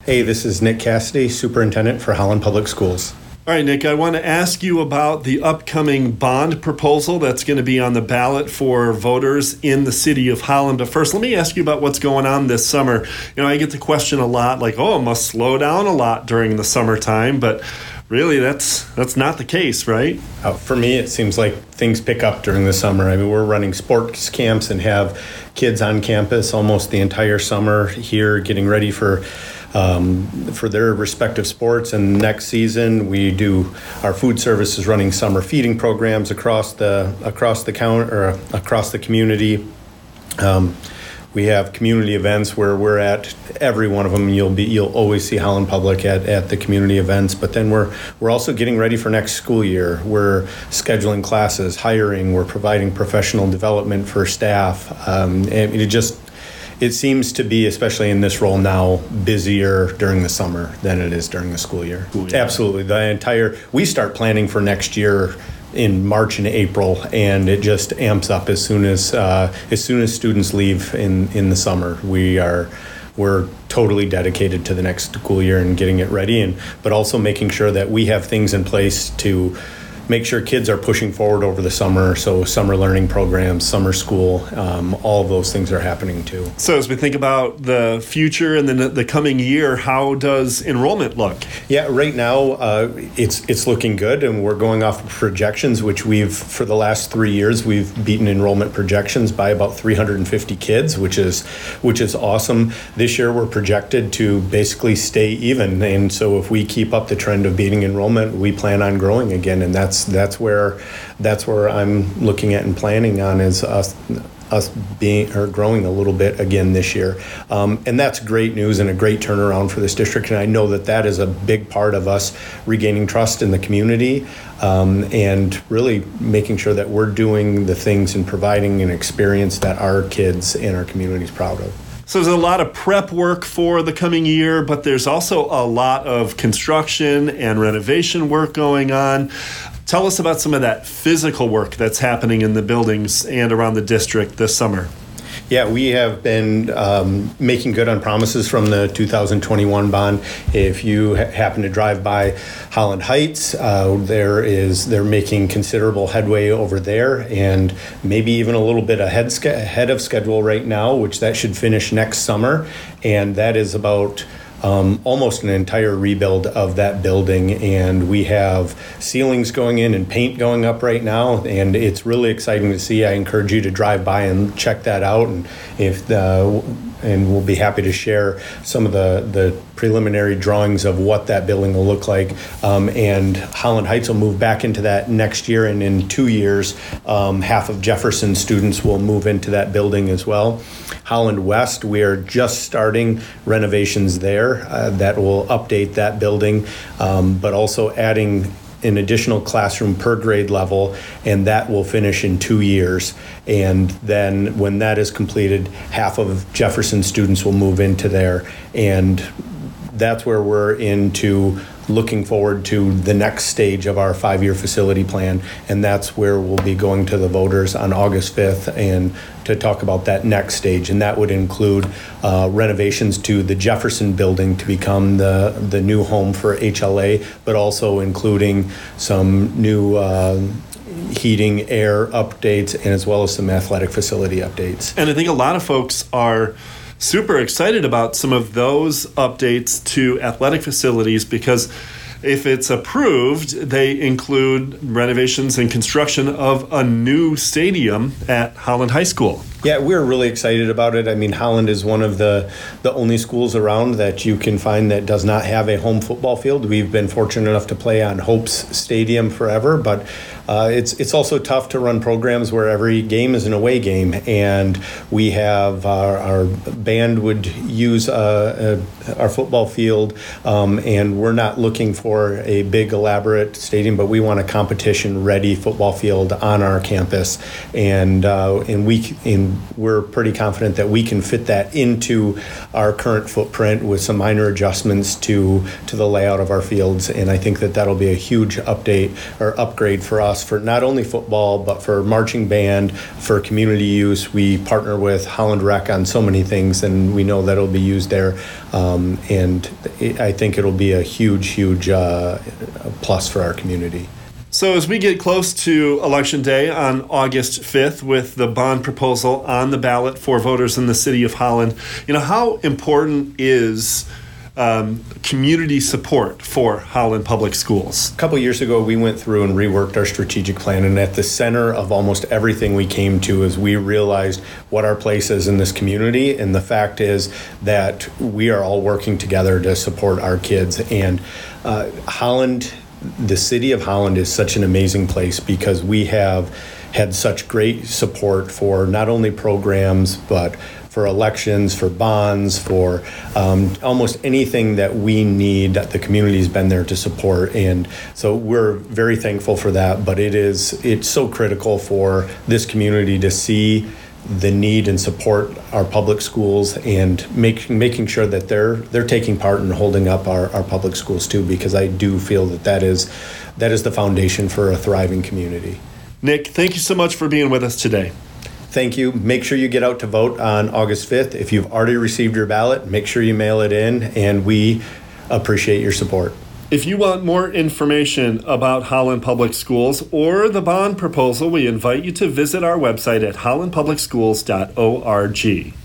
Hey, this is Nick Cassidy, Superintendent for Holland Public Schools. All right, Nick, I want to ask you about the upcoming bond proposal that's going to be on the ballot for voters in the city of Holland. But first, let me ask you about what's going on this summer. I get the question a lot like, it must slow down a lot during the summertime, but really that's not the case, right? For me, it seems like things pick up during the summer. We're running sports camps and have kids on campus almost the entire summer here getting ready for their respective sports. And next season, we do our food services running summer feeding programs across the community. We have community events where we're at every one of them. You'll always see Holland Public at the community events. But then we're also getting ready for next school year. We're scheduling classes, hiring. We're providing professional development for staff. And it seems to be, especially in this role now, busier during the summer than it is during the school year. Ooh, yeah. Absolutely. We start planning for next year in March and April, and it just amps up as soon as students leave in the summer. We're totally dedicated to the next school year and getting it ready, but also making sure that we have things in place to make sure kids are pushing forward over the summer. So summer learning programs, summer school, all of those things are happening too. So as we think about the future and then the coming year, how does enrollment look? Yeah, right now it's looking good, and we're going off of projections, which for the last 3 years, we've beaten enrollment projections by about 350 kids, which is awesome. This year we're projected to basically stay even, and so if we keep up the trend of beating enrollment, we plan on growing again, and that's where I'm looking at and planning on is us growing a little bit again this year. And that's great news and a great turnaround for this district. And I know that is a big part of us regaining trust in the community and really making sure that we're doing the things and providing an experience that our kids and our community is proud of. So there's a lot of prep work for the coming year, but there's also a lot of construction and renovation work going on. Tell us about some of that physical work that's happening in the buildings and around the district this summer. Yeah, we have been making good on promises from the 2021 bond. If you happen to drive by Holland Heights, they're making considerable headway over there, and maybe even a little bit ahead of schedule right now, which that should finish next summer, and that is about almost an entire rebuild of that building, and we have ceilings going in and paint going up right now, and it's really exciting to see. I encourage you to drive by and check that out, and we'll be happy to share some of the preliminary drawings of what that building will look like. And Holland Heights will move back into that next year, and in 2 years, half of Jefferson students will move into that building as well. Holland West, we are just starting renovations there that will update that building, but also adding an additional classroom per grade level, and that will finish in 2 years. And then when that is completed, half of Jefferson students will move into there, and that's where we're into looking forward to the next stage of our 5-year facility plan, and that's where we'll be going to the voters on August 5th and to talk about that next stage, and that would include renovations to the Jefferson building to become the new home for HLA, but also including some new heating, air updates, and as well as some athletic facility updates. And I think a lot of folks are super excited about some of those updates to athletic facilities because if it's approved, they include renovations and construction of a new stadium at Holland High School. Yeah, we're really excited about it. Holland is one of the only schools around that you can find that does not have a home football field. We've been fortunate enough to play on Hope's Stadium forever, but it's also tough to run programs where every game is an away game. And we have our band would use our football field, and we're not looking for a big elaborate stadium, but we want a competition-ready football field on our campus. And we're pretty confident that we can fit that into our current footprint with some minor adjustments to the layout of our fields. And I think that that'll be a huge update or upgrade for us for not only football, but for marching band, for community use. We partner with Holland Rec on so many things, and we know that it'll be used there. And I think it'll be a huge plus for our community. So as we get close to Election Day on August 5th with the bond proposal on the ballot for voters in the city of Holland, how important is community support for Holland Public Schools? A couple years ago, we went through and reworked our strategic plan, and at the center of almost everything we came to is we realized what our place is in this community, and the fact is that we are all working together to support our kids. And Holland, the city of Holland, is such an amazing place because we have had such great support for not only programs, but for elections, for bonds, for almost anything that we need. The community's been there to support, and so we're very thankful for that. But it's so critical for this community to see the need and support our public schools, and making sure that they're taking part in holding up our public schools too, because I do feel that is the foundation for a thriving community. Nick, thank you so much for being with us today. Thank you. Make sure you get out to vote on August 5th. If you've already received your ballot, make sure you mail it in, and we appreciate your support. If you want more information about Holland Public Schools or the bond proposal, we invite you to visit our website at hollandpublicschools.org.